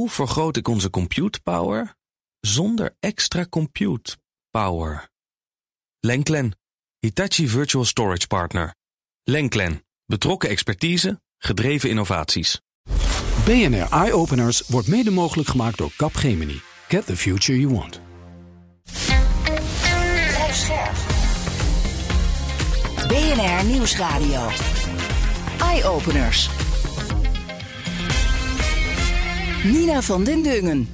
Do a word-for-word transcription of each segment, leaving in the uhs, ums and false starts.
Hoe vergroot ik onze compute power zonder extra compute power? Lenklen, Hitachi Virtual Storage Partner. Lenklen, betrokken expertise, gedreven innovaties. B N R Eye-Openers wordt mede mogelijk gemaakt door Capgemini. Get the future you want. Blijf scherp. B N R Nieuwsradio. Eye-Openers. Nina van den Dungen.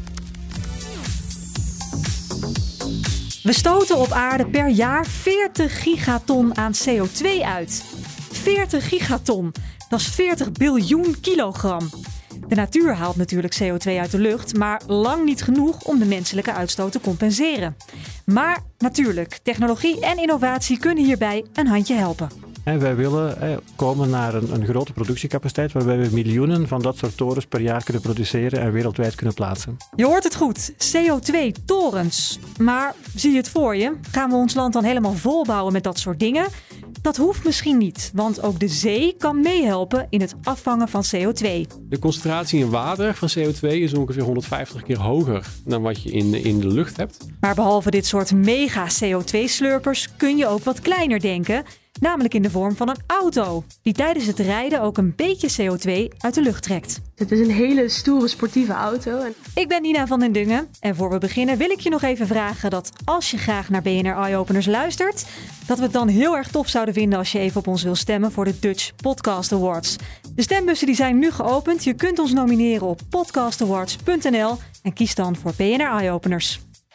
We stoten op aarde per jaar veertig gigaton aan C O twee uit. veertig gigaton, dat is veertig biljoen kilogram. De natuur haalt natuurlijk C O twee uit de lucht, maar lang niet genoeg om de menselijke uitstoot te compenseren. Maar natuurlijk, technologie en innovatie kunnen hierbij een handje helpen. En wij willen eh, komen naar een, een grote productiecapaciteit waarbij we miljoenen van dat soort torens per jaar kunnen produceren en wereldwijd kunnen plaatsen. Je hoort het goed, C O twee torens. Maar zie je het voor je? Gaan we ons land dan helemaal volbouwen met dat soort dingen? Dat hoeft misschien niet, want ook de zee kan meehelpen in het afvangen van C O twee. De concentratie in water van C O twee is ongeveer honderdvijftig keer hoger dan wat je in, in de lucht hebt. Maar behalve dit soort mega C O twee slurpers kun je ook wat kleiner denken. Namelijk in de vorm van een auto, die tijdens het rijden ook een beetje C O twee uit de lucht trekt. Het is een hele stoere sportieve auto. Ik ben Nina van den Dungen en voor we beginnen wil ik je nog even vragen dat als je graag naar B N R Eye-Openers luistert, dat we het dan heel erg tof zouden vinden als je even op ons wil stemmen voor de Dutch Podcast Awards. De stembussen die zijn nu geopend. Je kunt ons nomineren op podcast awards punt n l en kies dan voor B N R Eye-Openers.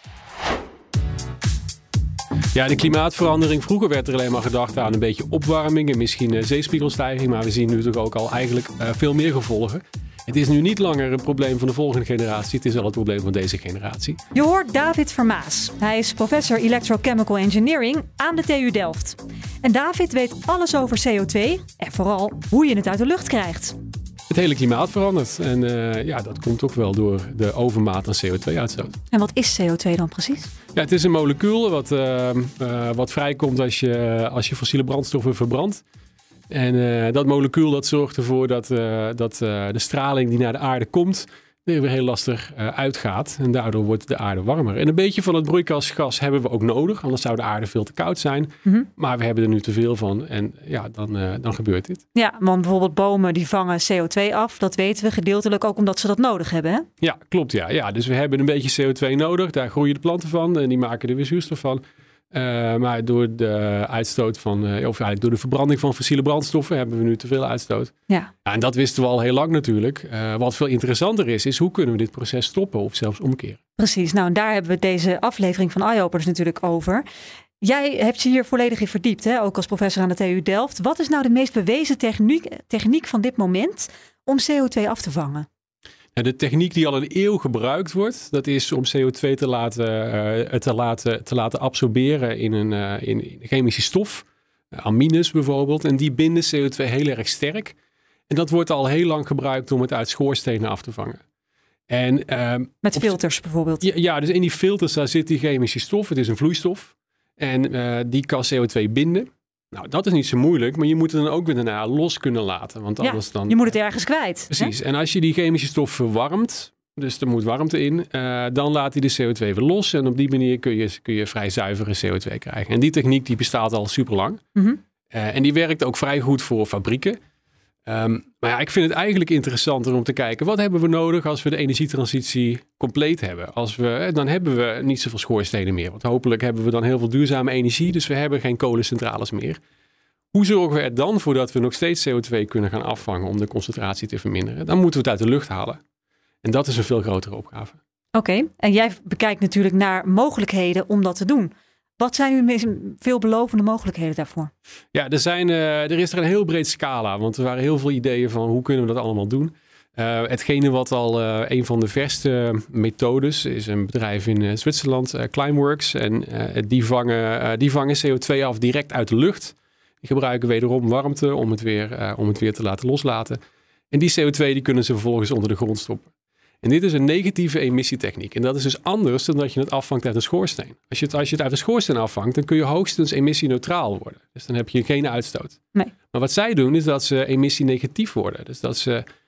Ja, de klimaatverandering. Vroeger werd er alleen maar gedacht aan een beetje opwarming en misschien uh, zeespiegelstijging. Maar we zien nu toch ook al eigenlijk uh, veel meer gevolgen. Het is nu niet langer een probleem van de volgende generatie. Het is al het probleem van deze generatie. Je hoort David Vermaas. Hij is professor Electrochemical Engineering aan de T U Delft. En David weet alles over C O twee en vooral hoe je het uit de lucht krijgt. Het hele klimaat verandert. En uh, ja, dat komt ook wel door de overmaat aan C O twee uitstoot. En wat is C O twee dan precies? Ja, het is een molecuul wat, uh, uh, wat vrijkomt als je, als je fossiele brandstoffen verbrandt. En uh, dat molecuul dat zorgt ervoor dat, uh, dat uh, de straling die naar de aarde komt er weer heel lastig uh, uitgaat. En daardoor wordt de aarde warmer. En een beetje van het broeikasgas hebben we ook nodig. Anders zou de aarde veel te koud zijn. Mm-hmm. Maar we hebben er nu te veel van. En ja, dan, uh, dan gebeurt dit. Ja, want bijvoorbeeld bomen die vangen C O twee af. Dat weten we gedeeltelijk ook omdat ze dat nodig hebben. Hè? Ja, klopt. Ja. Ja, dus we hebben een beetje C O twee nodig. Daar groeien de planten van. En die maken er weer zuurstof van. Uh, maar door de uitstoot van, uh, of eigenlijk door de verbranding van fossiele brandstoffen hebben we nu te veel uitstoot. Ja. Ja, en dat wisten we al heel lang natuurlijk. Uh, wat veel interessanter is, is hoe kunnen we dit proces stoppen of zelfs omkeren. Precies, nou en daar hebben we deze aflevering van Eye-Openers natuurlijk over. Jij hebt je hier volledig in verdiept, hè? Ook als professor aan de T U Delft. Wat is nou de meest bewezen techniek, techniek van dit moment om C O twee af te vangen? De techniek die al een eeuw gebruikt wordt, dat is om C O twee te laten, uh, te laten, te laten absorberen in een, uh, in een chemische stof. Uh, amines bijvoorbeeld. En die binden C O twee heel erg sterk. En dat wordt al heel lang gebruikt om het uit schoorstenen af te vangen. En, uh, Met filters op, bijvoorbeeld? Ja, ja, dus in die filters daar zit die chemische stof. Het is een vloeistof. En uh, die kan C O twee binden. Nou, dat is niet zo moeilijk, maar je moet het dan ook weer daarna los kunnen laten. Want ja, anders dan, je moet het ergens kwijt. Precies. Hè? En als je die chemische stof verwarmt, dus er moet warmte in, uh, dan laat hij de C O twee weer los. En op die manier kun je, kun je vrij zuivere C O twee krijgen. En die techniek die bestaat al super lang. Mm-hmm. Uh, en die werkt ook vrij goed voor fabrieken. Um, maar ja, ik vind het eigenlijk interessanter om te kijken, wat hebben we nodig als we de energietransitie compleet hebben? Als we, dan hebben we niet zoveel schoorstenen meer. Want hopelijk hebben we dan heel veel duurzame energie, dus we hebben geen kolencentrales meer. Hoe zorgen we er dan voor dat we nog steeds C O twee kunnen gaan afvangen om de concentratie te verminderen? Dan moeten we het uit de lucht halen. En dat is een veel grotere opgave. Oké, okay. En jij bekijkt natuurlijk naar mogelijkheden om dat te doen. Wat zijn nu veelbelovende mogelijkheden daarvoor? Ja, er, zijn, uh, er is er een heel breed scala. Want er waren heel veel ideeën van hoe kunnen we dat allemaal doen. Uh, hetgene wat al uh, een van de verste methodes is een bedrijf in uh, Zwitserland, uh, Climeworks. En uh, die, vangen, uh, die vangen C O twee af direct uit de lucht. Die gebruiken wederom warmte om het weer, uh, om het weer te laten loslaten. En die C O twee die kunnen ze vervolgens onder de grond stoppen. En dit is een negatieve emissietechniek. En dat is dus anders dan dat je het afvangt uit een schoorsteen. Als je het, als je het uit een schoorsteen afvangt, dan kun je hoogstens emissieneutraal worden. Dus dan heb je geen uitstoot. Nee. Maar wat zij doen, is dat ze emissienegatief worden. Dus dat ze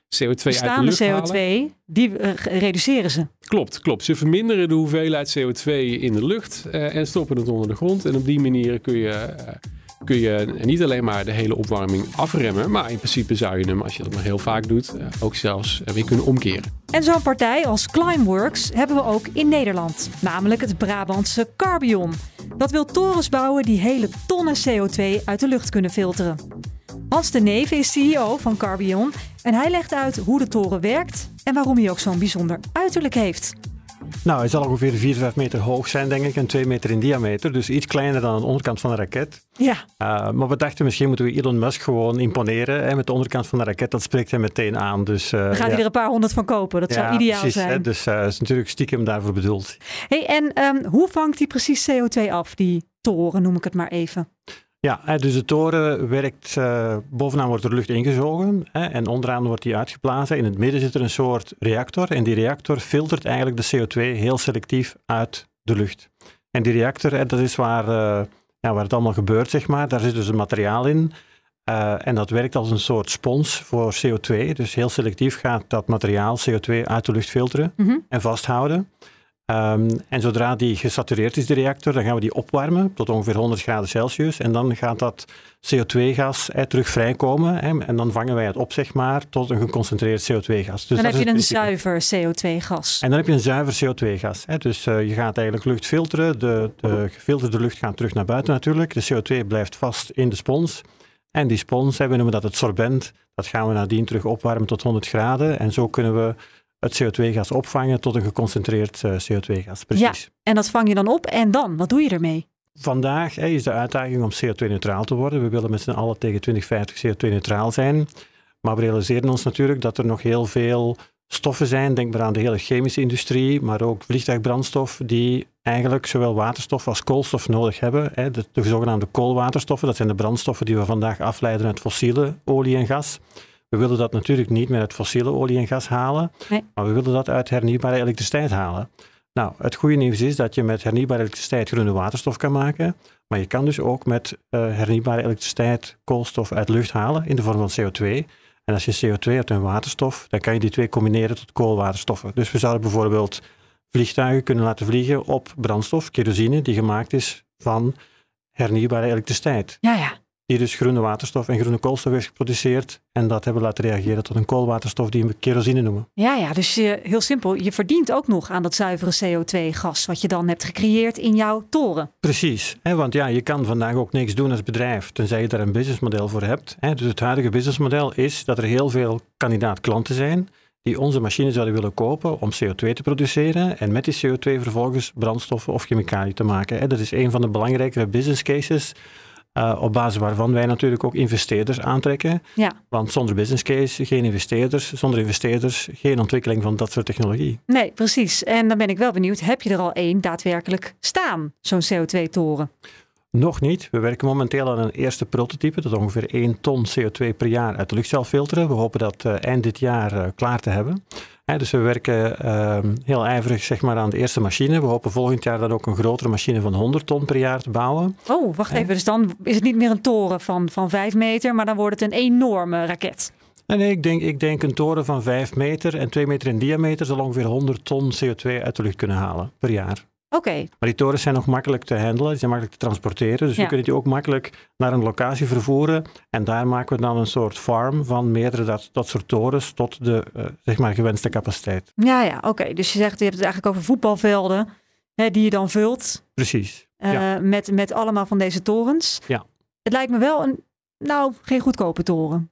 C O twee bestaande uit de lucht C O halen. twee, die uh, reduceren ze. Klopt, klopt. Ze verminderen de hoeveelheid C O twee in de lucht uh, en stoppen het onder de grond. En op die manier kun je, uh, kun je niet alleen maar de hele opwarming afremmen, maar in principe zou je hem, als je dat nog heel vaak doet, uh, ook zelfs uh, weer kunnen omkeren. En zo'n partij als Climeworks hebben we ook in Nederland. Namelijk het Brabantse Carbion. Dat wil torens bouwen die hele tonnen C O twee uit de lucht kunnen filteren. Hans de Neve is C E O van Carbion en hij legt uit hoe de toren werkt en waarom hij ook zo'n bijzonder uiterlijk heeft. Nou, hij zal ongeveer vier, vijf meter hoog zijn, denk ik, en twee meter in diameter. Dus iets kleiner dan de onderkant van een raket. Ja. Uh, maar we dachten, misschien moeten we Elon Musk gewoon imponeren. Hè, met de onderkant van de raket, dat spreekt hij meteen aan. Dus, uh, Dan gaat ja. hij er een paar honderd van kopen. Dat ja, zou ideaal precies, zijn. Hè, dus dat uh, is natuurlijk stiekem daarvoor bedoeld. Hey, en um, hoe vangt hij precies C O twee af, die toren, noem ik het maar even? Ja, dus de toren werkt, uh, bovenaan wordt er lucht ingezogen hè, en onderaan wordt die uitgeblazen. In het midden zit er een soort reactor en die reactor filtert eigenlijk de C O twee heel selectief uit de lucht. En die reactor, hè, dat is waar, uh, ja, waar het allemaal gebeurt, zeg maar. Daar zit dus een materiaal in uh, en dat werkt als een soort spons voor C O twee. Dus heel selectief gaat dat materiaal C O twee uit de lucht filteren mm-hmm. en vasthouden. Um, en zodra die gesatureerd is, de reactor, dan gaan we die opwarmen tot ongeveer honderd graden Celsius. En dan gaat dat C O twee gas eh, terug vrijkomen. Hè, en dan vangen wij het op, zeg maar, tot een geconcentreerd C O twee gas. Dus dan heb je een principe. zuiver C O twee gas. En dan heb je een zuiver C O twee gas. Hè. Dus uh, je gaat eigenlijk lucht filteren. De, de gefilterde lucht gaat terug naar buiten natuurlijk. De C O twee blijft vast in de spons. En die spons, hè, we noemen dat het sorbent. Dat gaan we nadien terug opwarmen tot honderd graden. En zo kunnen we het C O twee gas opvangen tot een geconcentreerd uh, C O twee gas. Precies. Ja, en dat vang je dan op en dan? Wat doe je ermee? Vandaag hey, is de uitdaging om C O twee neutraal te worden. We willen met z'n allen tegen twintig vijftig C O twee neutraal zijn. Maar we realiseren ons natuurlijk dat er nog heel veel stoffen zijn. Denk maar aan de hele chemische industrie, maar ook vliegtuigbrandstof, die eigenlijk zowel waterstof als koolstof nodig hebben. Hè. De, de zogenaamde koolwaterstoffen, dat zijn de brandstoffen die we vandaag afleiden uit fossiele olie en gas. We willen dat natuurlijk niet met het fossiele olie en gas halen, nee. maar we willen dat uit hernieuwbare elektriciteit halen. Nou, het goede nieuws is dat je met hernieuwbare elektriciteit groene waterstof kan maken, maar je kan dus ook met uh, hernieuwbare elektriciteit koolstof uit de lucht halen in de vorm van C O twee. En als je C O twee hebt en waterstof, dan kan je die twee combineren tot koolwaterstoffen. Dus we zouden bijvoorbeeld vliegtuigen kunnen laten vliegen op brandstof, kerosine, die gemaakt is van hernieuwbare elektriciteit. Ja, ja. Die dus groene waterstof en groene koolstof heeft geproduceerd. En dat hebben we laten reageren tot een koolwaterstof die we kerosine noemen. Ja, ja, dus je, heel simpel. Je verdient ook nog aan dat zuivere C O twee gas wat je dan hebt gecreëerd in jouw toren. Precies, hè, want ja, je kan vandaag ook niks doen als bedrijf, tenzij je daar een businessmodel voor hebt. Hè. Dus het huidige businessmodel is dat er heel veel kandidaat klanten zijn die onze machine zouden willen kopen om C O twee te produceren en met die C O twee vervolgens brandstoffen of chemicaliën te maken. Hè. Dat is een van de belangrijkere business cases. Uh, op basis waarvan wij natuurlijk ook investeerders aantrekken. Ja. Want zonder business case geen investeerders, zonder investeerders geen ontwikkeling van dat soort technologie. Nee, precies. En dan ben ik wel benieuwd, heb je er al één daadwerkelijk staan, zo'n C O twee toren? Nog niet. We werken momenteel aan een eerste prototype dat ongeveer één ton C O twee per jaar uit de lucht zal filteren. We hopen dat uh, eind dit jaar uh, klaar te hebben. He, dus we werken uh, heel ijverig zeg maar, aan de eerste machine. We hopen volgend jaar dan ook een grotere machine van honderd ton per jaar te bouwen. Oh, wacht even. Dus dan is het niet meer een toren van, van vijf meter, maar dan wordt het een enorme raket. Nee, nee ik, denk, ik denk een toren van vijf meter en twee meter in diameter zal ongeveer honderd ton C O twee uit de lucht kunnen halen per jaar. Oké. Okay. Maar die torens zijn nog makkelijk te handelen, die zijn makkelijk te transporteren. Dus ja. we kunnen die ook makkelijk naar een locatie vervoeren. En daar maken we dan een soort farm van meerdere dat, dat soort torens tot de uh, zeg maar gewenste capaciteit. Ja, ja, oké. Okay. Dus je zegt, je hebt het eigenlijk over voetbalvelden hè, die je dan vult. Precies. Uh, ja. met, met allemaal van deze torens. Ja. Het lijkt me wel een, nou, geen goedkope toren.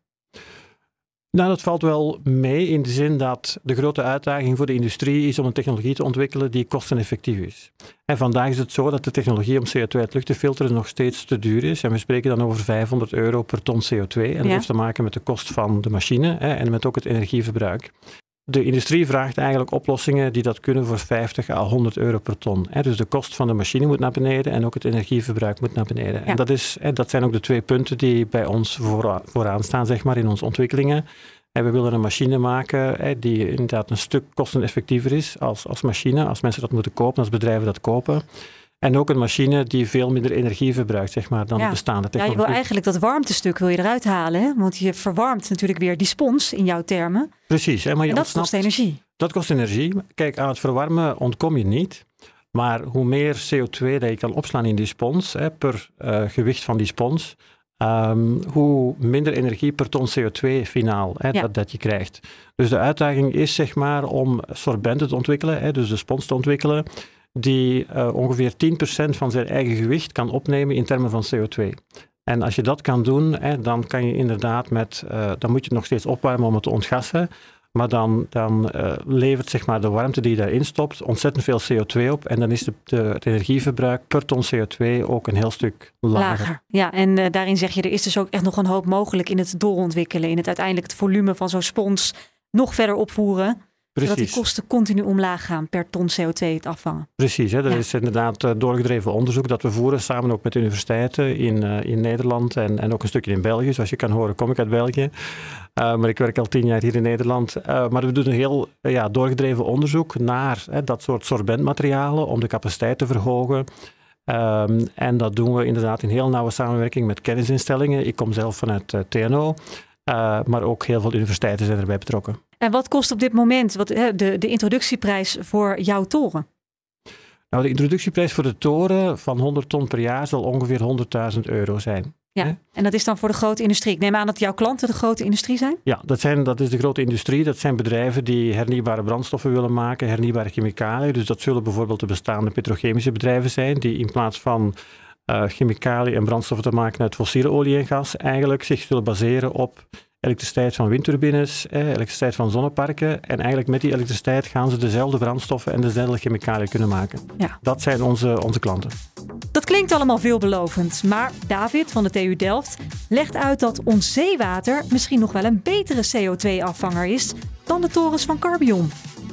Nou, dat valt wel mee in de zin dat de grote uitdaging voor de industrie is om een technologie te ontwikkelen die kosteneffectief is. En vandaag is het zo dat de technologie om C O twee uit de lucht te filteren nog steeds te duur is. En we spreken dan over vijfhonderd euro per ton C O twee. En dat ja. heeft te maken met de kost van de machine hè, en met ook het energieverbruik. De industrie vraagt eigenlijk oplossingen die dat kunnen voor vijftig à honderd euro per ton. Hè. Dus de kost van de machine moet naar beneden en ook het energieverbruik moet naar beneden. Ja. En dat, is, hè, dat zijn ook de twee punten die bij ons vooraan, vooraan staan zeg maar, in onze ontwikkelingen. En we willen een machine maken hè, die inderdaad een stuk kosteneffectiever is als, als machine, als mensen dat moeten kopen, als bedrijven dat kopen. En ook een machine die veel minder energie verbruikt, zeg maar, dan Ja. de bestaande Ja, technologie. je wil eigenlijk dat warmtestuk wil je eruit halen. Hè? Want je verwarmt natuurlijk weer die spons in jouw termen. Precies. Hè, maar je En dat ontsnapt- kost energie. Dat kost energie. Kijk, aan het verwarmen ontkom je niet. Maar hoe meer C O twee dat je kan opslaan in die spons, hè, per uh, gewicht van die spons, um, hoe minder energie per ton C O twee finaal hè, Ja. dat, dat je krijgt. Dus de uitdaging is zeg maar om sorbenten te ontwikkelen, hè, dus de spons te ontwikkelen, die uh, ongeveer tien procent van zijn eigen gewicht kan opnemen in termen van C O twee. En als je dat kan doen, hè, dan kan je inderdaad met, uh, dan moet je het nog steeds opwarmen om het te ontgassen. Maar dan, dan uh, levert zeg maar, de warmte die je daarin stopt ontzettend veel C O twee op. En dan is de, de, het energieverbruik per ton C O twee ook een heel stuk lager. Lager. Ja, en uh, daarin zeg je, er is dus ook echt nog een hoop mogelijk in het doorontwikkelen. In het uiteindelijk het volume van zo'n spons nog verder opvoeren. Precies. Zodat die kosten continu omlaag gaan per ton C O twee het afvangen. Precies, hè. dat Ja. is inderdaad uh, doorgedreven onderzoek dat we voeren samen ook met universiteiten in, uh, in Nederland en, en ook een stukje in België. Zoals je kan horen kom ik uit België, uh, maar ik werk al tien jaar hier in Nederland. Uh, maar we doen een heel uh, ja, doorgedreven onderzoek naar hè, dat soort sorbentmaterialen om de capaciteit te verhogen. Um, en dat doen we inderdaad in heel nauwe samenwerking met kennisinstellingen. Ik kom zelf vanuit uh, T N O, uh, maar ook heel veel universiteiten zijn erbij betrokken. En wat kost op dit moment wat, hè, de, de introductieprijs voor jouw toren? Nou, de introductieprijs voor de toren van honderd ton per jaar zal ongeveer honderdduizend euro zijn. Ja, Hè? en dat is dan voor de grote industrie. Ik neem aan dat jouw klanten de grote industrie zijn? Ja, dat, zijn, dat is de grote industrie. Dat zijn bedrijven die hernieuwbare brandstoffen willen maken, hernieuwbare chemicaliën. Dus dat zullen bijvoorbeeld de bestaande petrochemische bedrijven zijn, die in plaats van uh, chemicaliën en brandstoffen te maken uit fossiele olie en gas, eigenlijk zich zullen baseren op elektriciteit van windturbines, eh, elektriciteit van zonneparken. En eigenlijk met die elektriciteit gaan ze dezelfde brandstoffen en dezelfde chemicaliën kunnen maken. Ja. Dat zijn onze, onze klanten. Dat klinkt allemaal veelbelovend, maar David van de T U Delft legt uit dat ons zeewater misschien nog wel een betere C O twee afvanger is dan de torens van Carbion.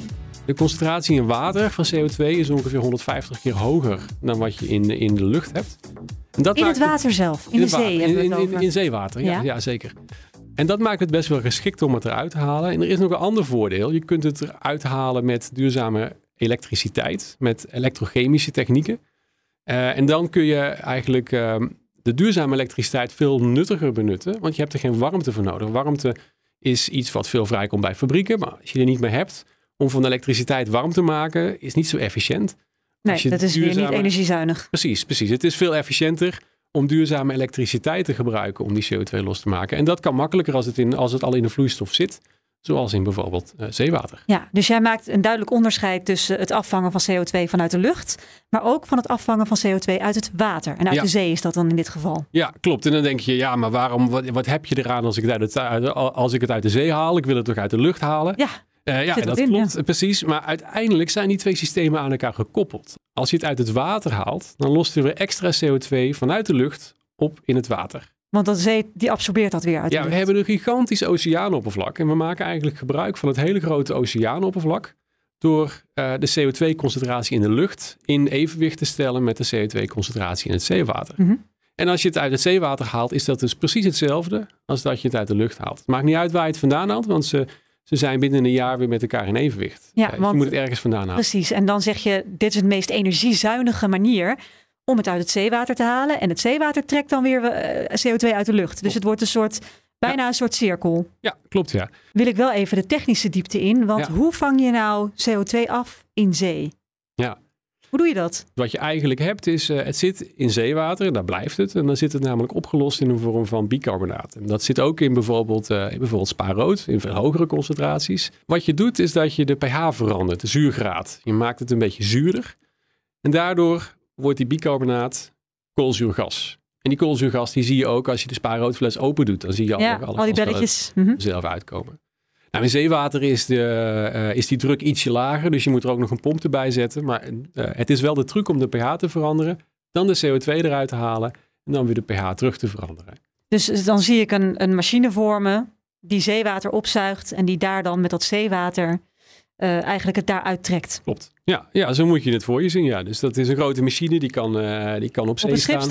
De concentratie in water van C O twee is ongeveer honderdvijftig keer hoger dan wat je in, in de lucht hebt. En dat In maakt het water zelf, in de het wa- zee hebben we in, het in, over. in zeewater, ja, Ja. ja zeker. En dat maakt het best wel geschikt om het eruit te halen. En er is nog een ander voordeel. Je kunt het eruit halen met duurzame elektriciteit, met elektrochemische technieken. Uh, en dan kun je eigenlijk uh, de duurzame elektriciteit veel nuttiger benutten, want je hebt er geen warmte voor nodig. Warmte is iets wat veel vrijkomt bij fabrieken, maar als je er niet meer hebt om van elektriciteit warm te maken, is niet zo efficiënt. Nee, Als je dat is weer duurzame- niet energiezuinig. Precies, precies. Het is veel efficiënter om duurzame elektriciteit te gebruiken om die C O twee los te maken. En dat kan makkelijker als het, in, als het al in de vloeistof zit, zoals in bijvoorbeeld uh, zeewater. Ja, dus jij maakt een duidelijk onderscheid tussen het afvangen van C O twee vanuit de lucht, maar ook van het afvangen van C O twee uit het water. En uit Ja. de zee is dat dan in dit geval. Ja, klopt. En dan denk je, ja, maar waarom, wat, wat heb je eraan als ik, het uit het, uit- als ik het uit de zee haal? Ik wil het toch uit de lucht halen? Ja, Uh, ja, Zit en wat dat in, klopt, precies. Maar uiteindelijk zijn die twee systemen aan elkaar gekoppeld. Als je het uit het water haalt, dan lost er weer extra C O twee vanuit de lucht op in het water. want de zee die absorbeert dat weer uit de Ja, we lucht. hebben een gigantisch oceaanoppervlak. En we maken eigenlijk gebruik van het hele grote oceaanoppervlak door uh, de C O twee concentratie in de lucht in evenwicht te stellen met de C O twee concentratie in het zeewater. Mhm. En als je het uit het zeewater haalt, is dat dus precies hetzelfde als dat je het uit de lucht haalt. Het maakt niet uit waar je het vandaan haalt, want ze, ze zijn binnen een jaar weer met elkaar in evenwicht. Ja, Uh, want- je moet het ergens vandaan halen. Precies, en dan zeg je, dit is de meest energiezuinige manier om het uit het zeewater te halen. En het zeewater trekt dan weer eh, C O twee uit de lucht. Dus het wordt een soort, bijna een soort cirkel. Ja, klopt ja. Wil ik wel even de technische diepte in. Want Ja. hoe vang je nou C O twee af in zee? Ja. Hoe doe je dat? Wat je eigenlijk hebt is, uh, het zit in zeewater, daar blijft het. En dan zit het namelijk opgelost in een vorm van bicarbonaat. En dat zit ook in bijvoorbeeld, uh, in bijvoorbeeld spaarrood, in veel hogere concentraties. Wat je doet is dat je de pH verandert, de zuurgraad. Je maakt het een beetje zuurder. En daardoor wordt die bicarbonaat koolzuurgas. En die koolzuurgas die zie je ook als je de spaarroodfles open doet. Dan zie je alle, Ja, alle al die gassen belletjes. Mhm. zelf uitkomen. Nou, in zeewater is, de, uh, is die druk ietsje lager, dus je moet er ook nog een pomp erbij zetten. Maar uh, het is wel de truc om de pH te veranderen, dan de C O twee eruit te halen en dan weer de pH terug te veranderen. Dus dan zie ik een, een machine vormen die zeewater opzuigt en die daar dan met dat zeewater uh, eigenlijk het daaruit trekt. Klopt. Ja, ja, zo moet je het voor je zien. Ja. Dus dat is een grote machine, die kan, uh, die kan op zee Op een schip staan. staan?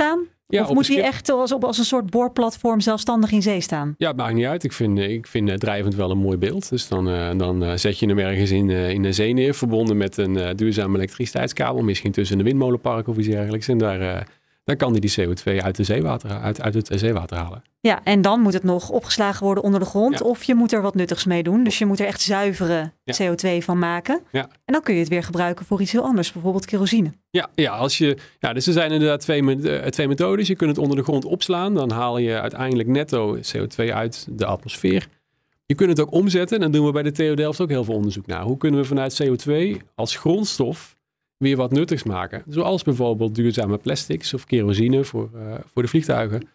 Ja, of op moet een die schip- echt als, op, als een soort boorplatform zelfstandig in zee staan? Ja, het maakt niet uit. Ik vind, ik vind uh, drijvend wel een mooi beeld. Dus dan, uh, dan uh, zet je hem ergens in, uh, in de zee neer, verbonden met een uh, duurzame elektriciteitskabel, misschien tussen een windmolenpark of iets dergelijks. En daar, uh, dan kan hij die C O twee uit, de zeewater, uit, uit het zeewater halen. Ja, en dan moet het nog opgeslagen worden onder de grond. Ja. Of je moet er wat nuttigs mee doen. Dus je moet er echt zuivere Ja. C O twee van maken. Ja. En dan kun je het weer gebruiken voor iets heel anders. Bijvoorbeeld kerosine. Ja, ja, als je, ja, dus er zijn inderdaad twee, uh, twee methodes. Je kunt het onder de grond opslaan. Dan haal je uiteindelijk netto C O twee uit de atmosfeer. Je kunt het ook omzetten. En dan doen we bij de T U Delft ook heel veel onderzoek naar. Hoe kunnen we vanuit C O twee als grondstof weer wat nuttigs maken? Zoals bijvoorbeeld duurzame plastics of kerosine voor, uh, voor de vliegtuigen.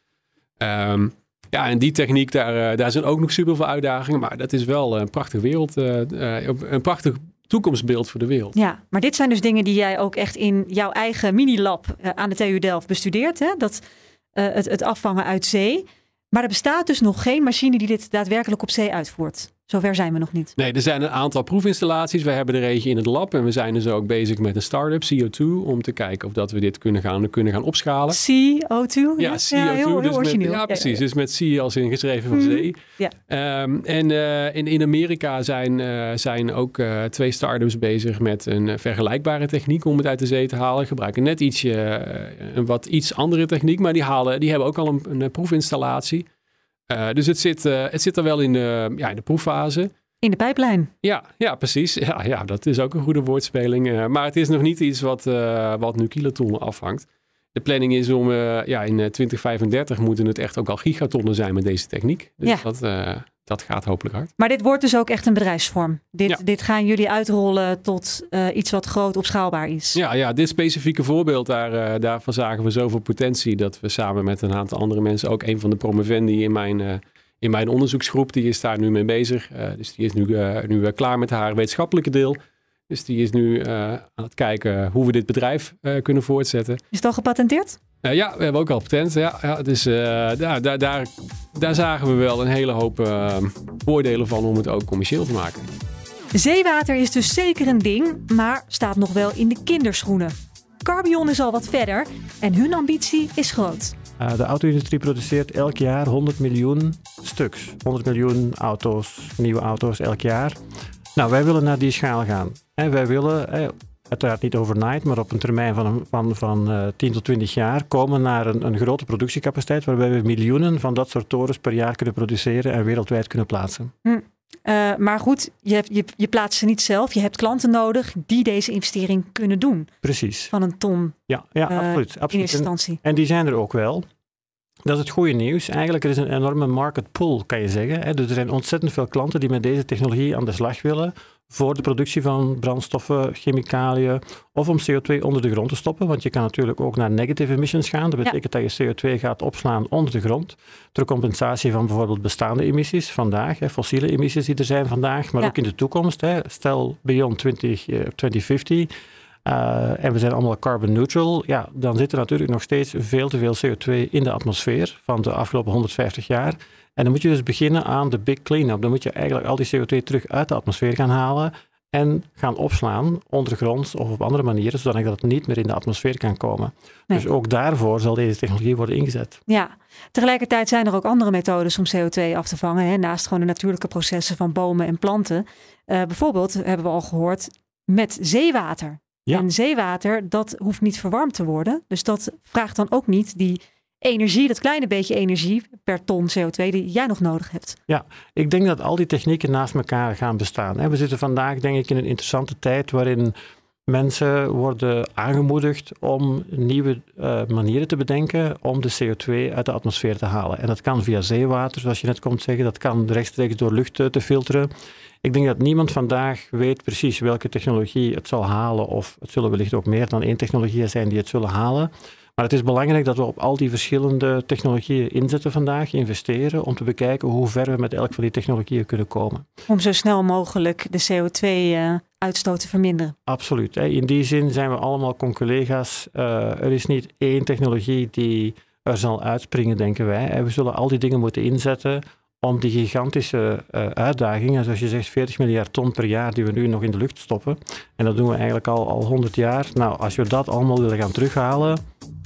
Um, ja, en die techniek, daar, uh, daar zijn ook nog super veel uitdagingen. Maar dat is wel een prachtig wereld, uh, uh, een prachtig toekomstbeeld voor de wereld. Ja, maar dit zijn dus dingen die jij ook echt in jouw eigen mini-lab uh, aan de T U Delft bestudeert. Hè? Dat, uh, het, het afvangen uit zee. Maar er bestaat dus nog geen machine die dit daadwerkelijk op zee uitvoert. Zover zijn we nog niet. Nee, er zijn een aantal proefinstallaties. We hebben er eentje in het lab. En we zijn dus ook bezig met een start-up, C O twee, om te kijken of dat we dit kunnen gaan, kunnen gaan opschalen. C O twee? Ja, C O twee. Ja, heel, dus heel origineel. met, ja, precies. Ja, ja, ja. Dus met C als in geschreven van mm-hmm. zee. Ja. Um, en uh, in, in Amerika zijn, uh, zijn ook uh, twee start-ups bezig met een uh, vergelijkbare techniek om het uit de zee te halen. Gebruiken net ietsje, uh, een wat iets andere techniek, maar die, halen, die hebben ook al een, een proefinstallatie. Uh, dus het zit, uh, het zit er wel in de, ja, in de proeffase. In de pijplijn. Ja, ja precies. Ja, ja, dat is ook een goede woordspeling. Uh, maar het is nog niet iets wat, uh, wat nu kilotonnen afhangt. De planning is om, uh, ja, in twintig vijfendertig moeten het echt ook al gigatonnen zijn met deze techniek. Dus ja. dat, uh, dat gaat hopelijk hard. Maar dit wordt dus ook echt een bedrijfsvorm. Dit, ja. dit gaan jullie uitrollen tot uh, iets wat groot opschaalbaar is. Ja, ja, dit specifieke voorbeeld, daar, uh, daarvan zagen we zoveel potentie dat we samen met een aantal andere mensen, ook een van de promovendi in mijn, uh, in mijn onderzoeksgroep, die is daar nu mee bezig. Uh, dus die is nu, uh, nu uh, klaar met haar wetenschappelijke deel. Dus die is nu uh, aan het kijken hoe we dit bedrijf uh, kunnen voortzetten. Is het al gepatenteerd? Uh, ja, we hebben ook al patent. Ja, ja, dus uh, daar, daar, daar, daar zagen we wel een hele hoop uh, voordelen van om het ook commercieel te maken. Zeewater is dus zeker een ding, maar staat nog wel in de kinderschoenen. Carbion is al wat verder en hun ambitie is groot. Uh, de auto-industrie produceert elk jaar honderd miljoen stuks. honderd miljoen auto's, nieuwe auto's elk jaar. Nou, wij willen naar die schaal gaan. En wij willen, eh, uiteraard niet overnight, maar op een termijn van, van, van uh, tien tot twintig jaar komen naar een, een grote productiecapaciteit waarbij we miljoenen van dat soort torens per jaar kunnen produceren en wereldwijd kunnen plaatsen. Hm. Uh, maar goed, je, hebt, je, je plaatst ze niet zelf. Je hebt klanten nodig die deze investering kunnen doen. Precies. Van een ton ja, ja, uh, absoluut, absoluut. in eerste instantie. En, en die zijn er ook wel. Dat is het goede nieuws. Eigenlijk er is een enorme market pull, kan je zeggen. Hè. Dus er zijn ontzettend veel klanten die met deze technologie aan de slag willen voor de productie van brandstoffen, chemicaliën of om C O twee onder de grond te stoppen. Want je kan natuurlijk ook naar negative emissions gaan. Dat betekent ja. dat je C O twee gaat opslaan onder de grond. Ter compensatie van bijvoorbeeld bestaande emissies vandaag, hè, fossiele emissies die er zijn vandaag, maar ja. ook in de toekomst. Hè. Stel beyond twintig vijftig. Uh, en we zijn allemaal carbon neutral, ja, dan zit er natuurlijk nog steeds veel te veel C O twee in de atmosfeer van de afgelopen honderdvijftig jaar. En dan moet je dus beginnen aan de big clean-up. Dan moet je eigenlijk al die C O twee terug uit de atmosfeer gaan halen en gaan opslaan ondergronds of op andere manieren, zodat het niet meer in de atmosfeer kan komen. Nee. Dus ook daarvoor zal deze technologie worden ingezet. Ja, tegelijkertijd zijn er ook andere methodes om C O twee af te vangen, hè, naast gewoon de natuurlijke processen van bomen en planten. Uh, bijvoorbeeld, hebben we al gehoord, met zeewater. Ja. En zeewater, dat hoeft niet verwarmd te worden. Dus dat vraagt dan ook niet die energie, dat kleine beetje energie per ton C O twee die jij nog nodig hebt. Ja, ik denk dat al die technieken naast elkaar gaan bestaan. We zitten vandaag denk ik in een interessante tijd waarin mensen worden aangemoedigd om nieuwe uh, manieren te bedenken om de C O twee uit de atmosfeer te halen. En dat kan via zeewater, zoals je net komt zeggen. Dat kan rechtstreeks door lucht te filteren. Ik denk dat niemand vandaag weet precies welke technologie het zal halen, of het zullen wellicht ook meer dan één technologie zijn die het zullen halen. Maar het is belangrijk dat we op al die verschillende technologieën inzetten vandaag, investeren, om te bekijken hoe ver we met elk van die technologieën kunnen komen. Om zo snel mogelijk de C O twee uitstoot te verminderen. Absoluut. In die zin zijn we allemaal conculega's. Uh, er is niet één technologie die er zal uitspringen, denken wij. We zullen al die dingen moeten inzetten om die gigantische uh, uitdagingen, zoals je zegt, veertig miljard ton per jaar die we nu nog in de lucht stoppen. En dat doen we eigenlijk al, al honderd jaar. Nou, als we dat allemaal willen gaan terughalen,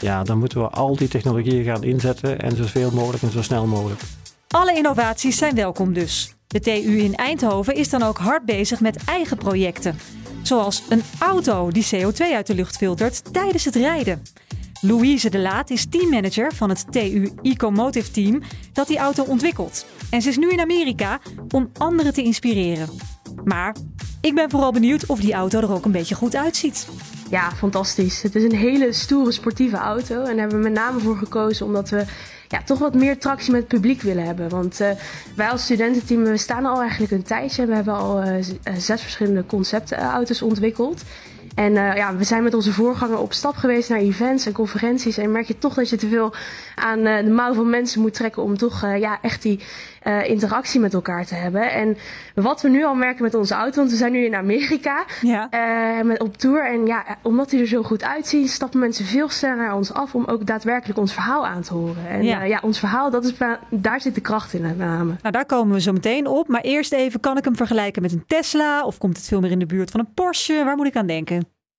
ja, dan moeten we al die technologieën gaan inzetten en zoveel mogelijk en zo snel mogelijk. Alle innovaties zijn welkom dus. De T U in Eindhoven is dan ook hard bezig met eigen projecten. Zoals een auto die C O twee uit de lucht filtert tijdens het rijden. Louise de Laat is teammanager van het T U Ecomotive Team dat die auto ontwikkelt. En ze is nu in Amerika om anderen te inspireren. Maar ik ben vooral benieuwd of die auto er ook een beetje goed uitziet. Ja, fantastisch. Het is een hele stoere sportieve auto. En daar hebben we met name voor gekozen omdat we ja, toch wat meer tractie met het publiek willen hebben. Want uh, wij als studententeam, we staan al eigenlijk een tijdje. We hebben al uh, zes verschillende conceptauto's ontwikkeld. En uh, ja, we zijn met onze voorganger op stap geweest naar events en conferenties. En merk je toch dat je te veel aan uh, de mouw van mensen moet trekken om toch uh, ja, echt die uh, interactie met elkaar te hebben. En wat we nu al merken met onze auto, want we zijn nu in Amerika ja. uh, met, op tour. En ja, omdat die er zo goed uitziet, stappen mensen veel sneller naar ons af om ook daadwerkelijk ons verhaal aan te horen. En ja, uh, ja ons verhaal, dat is, daar zit de kracht in met name. Nou, daar komen we zo meteen op. Maar eerst even, kan ik hem vergelijken met een Tesla? Of komt het veel meer in de buurt van een Porsche? Waar moet ik aan denken?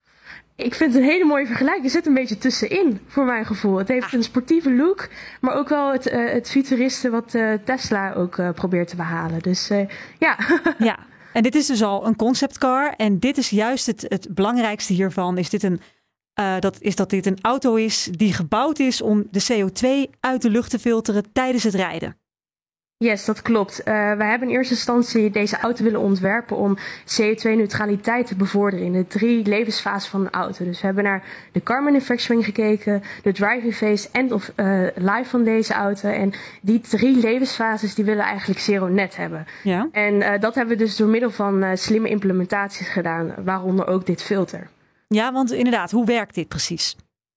Ik vind het een hele mooie vergelijking. Er zit een beetje tussenin, voor mijn gevoel. Het heeft een sportieve look, maar ook wel het, uh, het futuriste wat uh, Tesla ook uh, probeert te behalen. Dus uh, ja. Ja, en dit is dus al een conceptcar. En dit is juist het, het belangrijkste hiervan. Is, dit een, uh, dat, is dat dit een auto is die gebouwd is om de C O twee uit de lucht te filteren tijdens het rijden. Yes, dat klopt. Uh, wij hebben in eerste instantie deze auto willen ontwerpen om C O twee neutraliteit te bevorderen in de drie levensfasen van een auto. Dus we hebben naar de car manufacturing gekeken, de driving phase en of uh, life van deze auto. En die drie levensfases die willen eigenlijk zero net hebben. Ja. En uh, dat hebben we dus door middel van uh, slimme implementaties gedaan, waaronder ook dit filter. Ja, want inderdaad, hoe werkt dit precies?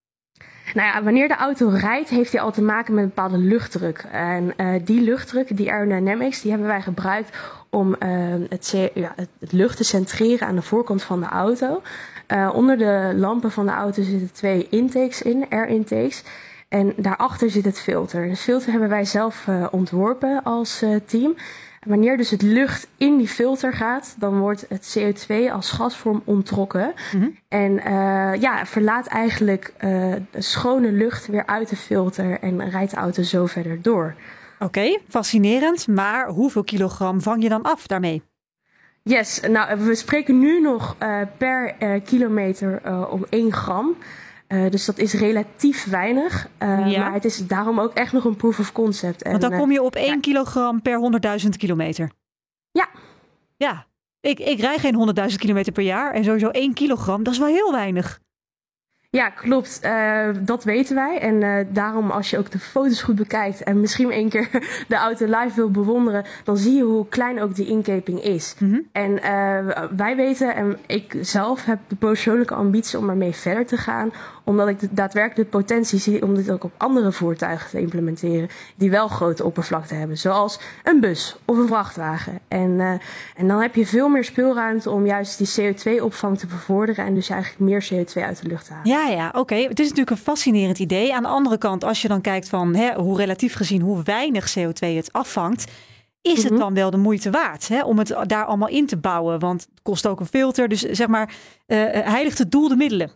Nou ja, wanneer de auto rijdt, heeft hij al te maken met een bepaalde luchtdruk. En uh, die luchtdruk, die aerodynamics, die hebben wij gebruikt om uh, het, ja, het lucht te centreren aan de voorkant van de auto. Uh, onder de lampen van de auto zitten twee intakes in, air intakes. En daarachter zit het filter. Het filter hebben wij zelf uh, ontworpen als uh, team. Wanneer dus het lucht in die filter gaat, dan wordt het C O twee als gasvorm onttrokken. Mm-hmm. En uh, ja, verlaat eigenlijk uh, de schone lucht weer uit de filter en rijdt de auto zo verder door. Oké, okay, fascinerend. Maar hoeveel kilogram vang je dan af daarmee? Yes, nou we spreken nu nog uh, per uh, kilometer uh, om één gram. Uh, dus dat is relatief weinig. Uh, ja. Maar het is daarom ook echt nog een proof of concept. Want dan en, kom je op uh, één ja. kilogram per honderdduizend kilometer. Ja. Ja, ik, ik rij geen honderdduizend kilometer per jaar. En sowieso één kilogram, dat is wel heel weinig. Ja, klopt. Uh, dat weten wij. En uh, daarom als je ook de foto's goed bekijkt en misschien één keer de auto live wil bewonderen, dan zie je hoe klein ook die inkeping is. Mm-hmm. En uh, wij weten, en ik zelf heb de persoonlijke ambitie om ermee verder te gaan, omdat ik de daadwerkelijk de potentie zie om dit ook op andere voertuigen te implementeren die wel grote oppervlakte hebben, zoals een bus of een vrachtwagen. En, uh, en dan heb je veel meer speelruimte om juist die C O twee opvang te bevorderen en dus eigenlijk meer C O twee uit de lucht te halen. Ja, ja, oké. Okay. Het is natuurlijk een fascinerend idee. Aan de andere kant, als je dan kijkt van hè, hoe relatief gezien hoe weinig C O twee het afvangt, is mm-hmm. het dan wel de moeite waard hè, om het daar allemaal in te bouwen? Want het kost ook een filter. Dus zeg maar, uh, heiligt het doel de middelen?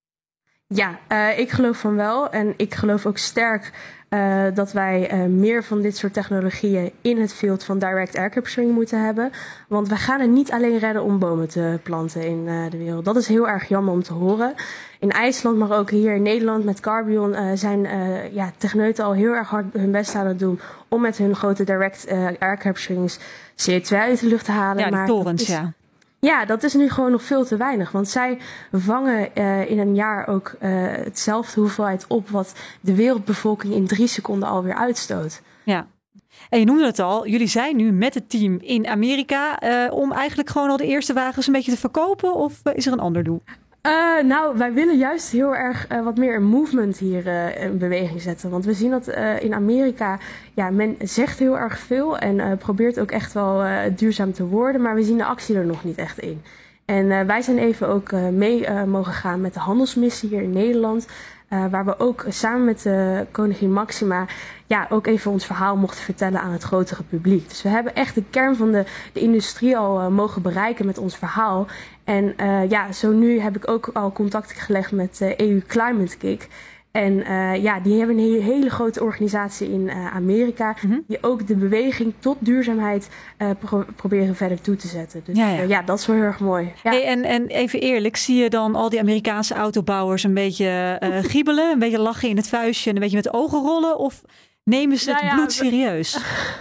Ja, uh, ik geloof van wel. En ik geloof ook sterk uh, dat wij uh, meer van dit soort technologieën in het veld van direct air capturing moeten hebben. Want wij gaan het niet alleen redden om bomen te planten in uh, de wereld. Dat is heel erg jammer om te horen. In IJsland, maar ook hier in Nederland met Carbion uh, zijn uh, ja, techneuten al heel erg hard hun best aan het doen om met hun grote direct uh, air capturings C O twee uit de lucht te halen. Ja, die maar torens, is, ja. Ja, dat is nu gewoon nog veel te weinig. Want zij vangen uh, in een jaar ook uh, hetzelfde hoeveelheid op wat de wereldbevolking in drie seconden alweer uitstoot. Ja, en je noemde het al, jullie zijn nu met het team in Amerika uh, om eigenlijk gewoon al de eerste wagens een beetje te verkopen, of is er een ander doel? Uh, nou, wij willen juist heel erg uh, wat meer een movement hier uh, in beweging zetten. Want we zien dat uh, in Amerika, ja, men zegt heel erg veel en uh, probeert ook echt wel uh, duurzaam te worden. Maar we zien de actie er nog niet echt in. En uh, wij zijn even ook uh, mee uh, mogen gaan met de handelsmissie hier in Nederland. Uh, waar we ook samen met uh, koningin Maxima ja, ook even ons verhaal mochten vertellen aan het grotere publiek. Dus we hebben echt de kern van de, de industrie al uh, mogen bereiken met ons verhaal. En uh, ja, zo nu heb ik ook al contact gelegd met uh, E U Climate Kick. En uh, ja, die hebben een hele, hele grote organisatie in uh, Amerika... Mm-hmm. die ook de beweging tot duurzaamheid uh, pro- proberen verder toe te zetten. Dus ja, ja. Uh, ja dat is wel heel erg mooi. Ja. Hey, en, en even eerlijk, zie je dan al die Amerikaanse autobouwers een beetje uh, giebelen... een beetje lachen in het vuistje en een beetje met de ogen rollen... of nemen ze het nou ja, bloed serieus?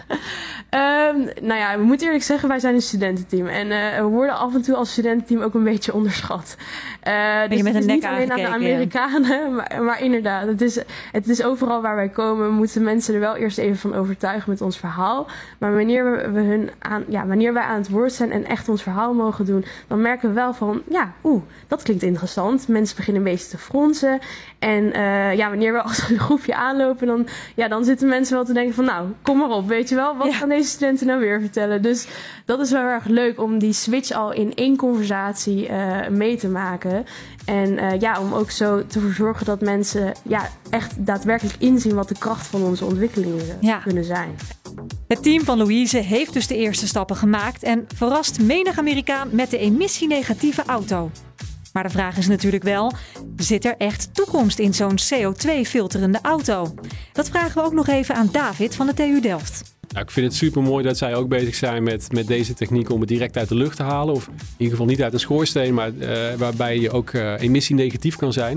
Um, nou ja, we moeten eerlijk zeggen, wij zijn een studententeam. En uh, we worden af en toe als studententeam ook een beetje onderschat. Uh, dus het is niet alleen aan de Amerikanen, maar, maar inderdaad. Het is, het is overal waar wij komen, moeten mensen er wel eerst even van overtuigen met ons verhaal. Maar wanneer, we, we hun aan, ja, wanneer wij aan het woord zijn en echt ons verhaal mogen doen, dan merken we wel van, ja, oeh, dat klinkt interessant. Mensen beginnen een beetje te fronsen. En uh, ja, wanneer we als een groepje aanlopen, dan, ja, dan zitten mensen wel te denken van, nou, kom maar op, weet je wel, wat ja. gaan deze studenten nou weer vertellen? Dus dat is wel erg leuk om die switch al in één conversatie uh, mee te maken. En uh, ja, om ook zo te verzorgen dat mensen ja, echt daadwerkelijk inzien wat de kracht van onze ontwikkelingen ja. kunnen zijn. Het team van Louise heeft dus de eerste stappen gemaakt en verrast menig Amerikaan met de emissienegatieve auto. Maar de vraag is natuurlijk wel, zit er echt toekomst in zo'n C O twee filterende auto? Dat vragen we ook nog even aan David van de T U Delft. Nou, ik vind het super mooi dat zij ook bezig zijn met, met deze techniek om het direct uit de lucht te halen. Of in ieder geval niet uit een schoorsteen, maar uh, waarbij je ook uh, emissienegatief kan zijn.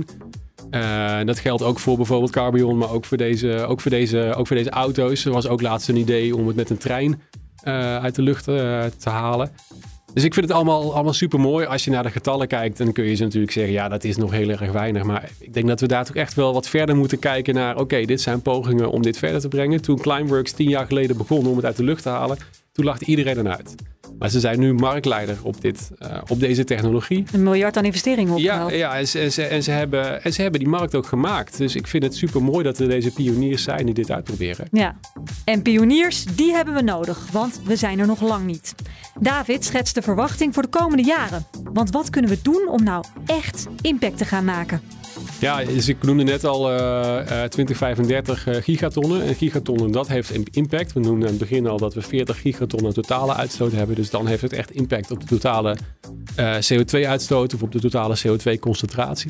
Uh, dat geldt ook voor bijvoorbeeld Carbion, maar ook voor deze, ook voor deze, ook voor deze auto's. Er was ook laatst een idee om het met een trein uh, uit de lucht uh, te halen. Dus ik vind het allemaal, allemaal super mooi. Als je naar de getallen kijkt, dan kun je ze natuurlijk zeggen, ja, dat is nog heel erg weinig. Maar ik denk dat we daar toch echt wel wat verder moeten kijken naar, oké, okay, dit zijn pogingen om dit verder te brengen. Toen Climeworks tien jaar geleden begon om het uit de lucht te halen, toen lachte iedereen ernaar. Maar ze zijn nu marktleider op, dit, uh, op deze technologie. Een miljard aan investeringen opgehaald. Ja, ja en, ze, en, ze, en, ze hebben, en ze hebben die markt ook gemaakt. Dus ik vind het super mooi dat er deze pioniers zijn die dit uitproberen. Ja, en pioniers, die hebben we nodig, want we zijn er nog lang niet. David schetst de verwachting voor de komende jaren. Want wat kunnen we doen om nou echt impact te gaan maken? Ja, dus ik noemde net al uh, uh, twintig vijfendertig uh, gigatonnen. En gigatonnen, dat heeft impact. We noemden aan het begin al dat we veertig gigatonnen totale uitstoot hebben. Dus dan heeft het echt impact op de totale uh, C O twee uitstoot of op de totale C O twee concentratie.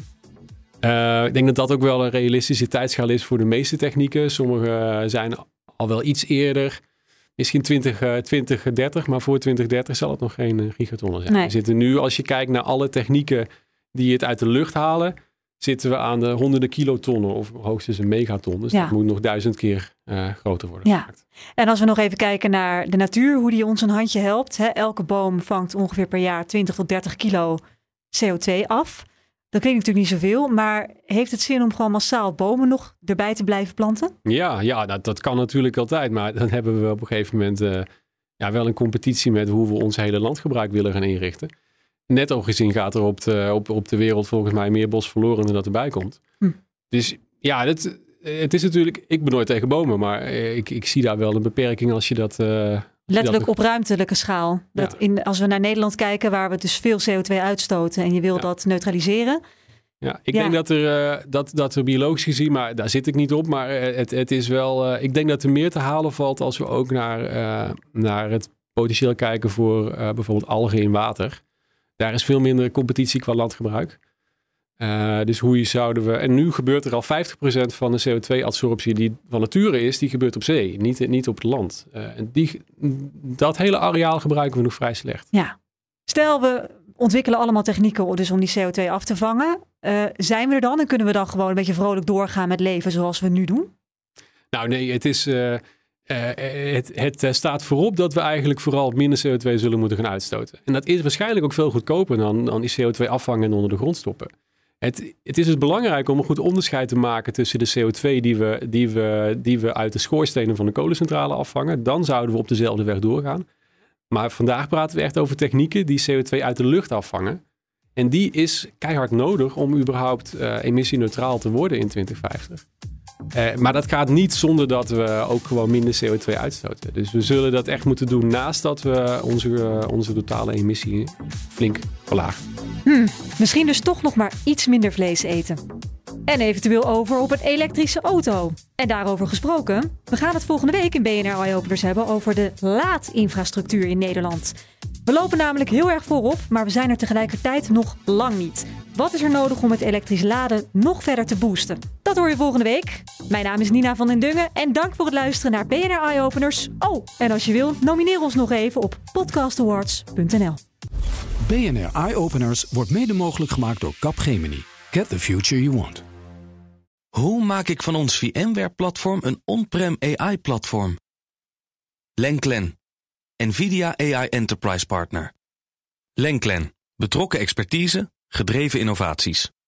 Uh, ik denk dat dat ook wel een realistische tijdschaal is voor de meeste technieken. Sommige zijn al wel iets eerder. Misschien twintig, uh, twintig dertig, maar voor twintig dertig zal het nog geen uh, gigatonnen zijn. Nee. We zitten nu, als je kijkt naar alle technieken die het uit de lucht halen, zitten we aan de honderden kilotonnen of hoogstens een megaton. Dus ja. dat moet nog duizend keer uh, groter worden ja. gemaakt. En als we nog even kijken naar de natuur, hoe die ons een handje helpt. Hè? Elke boom vangt ongeveer per jaar twintig tot dertig kilo C O twee af. Dat klinkt natuurlijk niet zoveel, maar heeft het zin om gewoon massaal bomen nog erbij te blijven planten? Ja, ja dat, dat kan natuurlijk altijd. Maar dan hebben we op een gegeven moment uh, ja, wel een competitie met hoe we ons hele landgebruik willen gaan inrichten. Netto gezien gaat er op de, op, op de wereld volgens mij meer bos verloren dan dat erbij komt. Hm. Dus ja, het, het is natuurlijk, ik ben nooit tegen bomen, maar ik, ik zie daar wel een beperking als je dat... Uh, Letterlijk dat... op ruimtelijke schaal. Dat ja. in, als we naar Nederland kijken, waar we dus veel C O twee uitstoten en je wil ja. dat neutraliseren. Ja, ik ja. denk dat er, uh, dat, dat er biologisch gezien, maar daar zit ik niet op, maar het, het is wel, uh, ik denk dat er meer te halen valt als we ook naar, uh, naar het potentieel kijken voor uh, bijvoorbeeld algen in water. Daar is veel minder competitie qua landgebruik. Uh, dus hoe zouden we... En nu gebeurt er al vijftig procent van de C O twee absorptie die van nature is, die gebeurt op zee, niet, niet op het land. Uh, en die, dat hele areaal gebruiken we nog vrij slecht. Ja. Stel, we ontwikkelen allemaal technieken dus om die C O twee af te vangen. Uh, zijn we er dan en kunnen we dan gewoon een beetje vrolijk doorgaan met leven zoals we nu doen? Nou nee, het is... Uh, Uh, het, het uh, staat voorop dat we eigenlijk vooral minder C O twee zullen moeten gaan uitstoten. En dat is waarschijnlijk ook veel goedkoper dan, dan die C O twee afvangen en onder de grond stoppen. Het, het is dus belangrijk om een goed onderscheid te maken tussen de C O twee die we, die, we, die we uit de schoorstenen van de kolencentrale afvangen. Dan zouden we op dezelfde weg doorgaan. Maar vandaag praten we echt over technieken die C O twee uit de lucht afvangen. En die is keihard nodig om überhaupt uh, emissieneutraal te worden in twintig vijftig. Uh, maar dat gaat niet zonder dat we ook gewoon minder C O twee uitstoten. Dus we zullen dat echt moeten doen naast dat we onze, uh, onze totale emissie flink verlagen. Hmm, misschien dus toch nog maar iets minder vlees eten. En eventueel over op een elektrische auto. En daarover gesproken, we gaan het volgende week in B N R Eye Openers hebben over de laadinfrastructuur in Nederland. We lopen namelijk heel erg voorop, maar we zijn er tegelijkertijd nog lang niet. Wat is er nodig om het elektrisch laden nog verder te boosten? Dat hoor je volgende week. Mijn naam is Nina van den Dungen en dank voor het luisteren naar B N R Eye Openers. Oh, en als je wil, nomineer ons nog even op podcast awards punt n l. B N R Eye Openers wordt mede mogelijk gemaakt door Capgemini. Get the future you want. Hoe maak ik van ons VMware-platform een on-prem A I-platform? Lenklen, NVIDIA A I Enterprise Partner. Lenklen, betrokken expertise, gedreven innovaties.